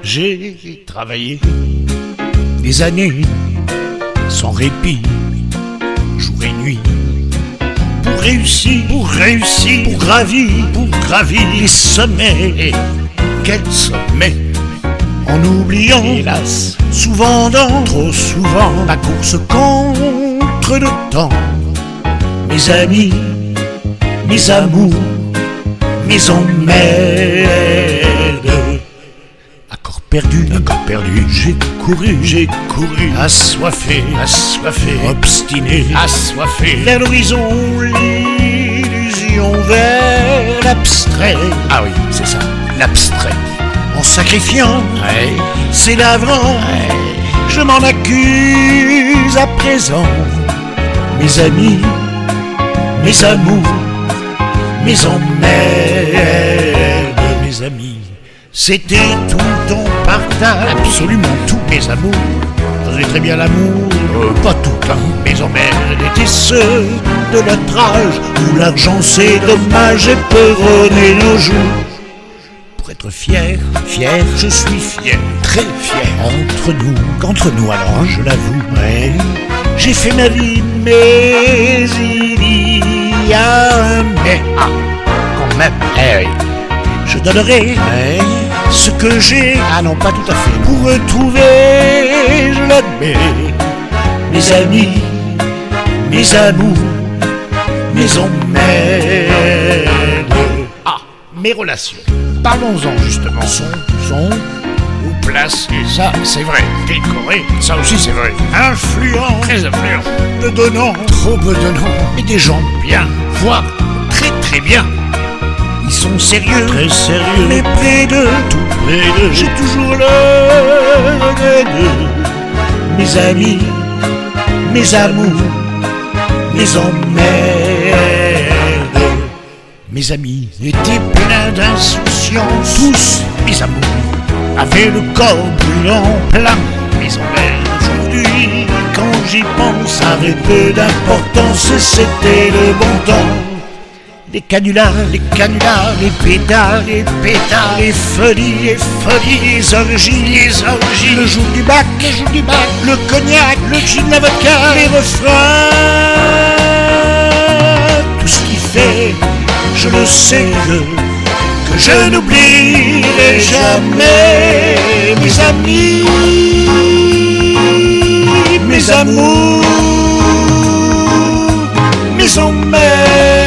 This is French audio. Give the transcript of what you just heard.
J'ai travaillé des années sans répit, jour et nuit, pour réussir, pour gravir les sommets. Et quels sommets! En oubliant, hélas, trop souvent, la course contre le temps. Mes amis, mes amours, mes emmerdés. Accord perdu, j'ai couru, assoiffé, obstiné, vers l'horizon, l'illusion, vers l'abstrait. Ah oui, c'est ça, l'abstrait. En sacrifiant, c'est l'avant, je m'en accuse à présent. Mes amis, mes amours, mes emmerdes, mes amis, c'était tout ton partage, absolument tous mes amours. Je faisais très bien l'amour, pas tout, hein. Mes emmerdes étaient ceux de notre âge, où l'argent c'est dommage et peuronner nos jours. Pour être fier, je suis fier, très fier. Qu'entre nous alors, je l'avoue, j'ai fait ma vie, mais il y a un mais. Ah, quand même, je donnerai ce que j'ai. Ah non, pas tout à fait. Pour retrouver, je l'admets, mes amis, mes amours, mes emmerdes. Ah, mes relations. Parlons-en justement. Sont ou placés. Ça, c'est vrai. Décoré. Ça aussi, c'est vrai. Influent. Très influent. Bedonnant. Trop bedonnant. Mais des gens bien. Voire très très bien. Ils sont sérieux. Très sérieux. Mais près d'eux. Tout près d'eux. J'ai toujours le regret d'eux. Mes amis. Mes amours. Mes emmerdes. Mes amis étaient pleins d'insouciance. Tous mes amours avaient le corps brûlant plein. Mes emmerdes aujourd'hui, quand j'y pense, avaient peu d'importance. C'était le bon temps. Les canulars, les pétards, les folies, les orgies, le jour du bac, le cognac, le gin, la vodka, les refrains, tout ce qui fait, je le sais que je n'oublierai jamais mes amis, mes amours, mes emmerdes.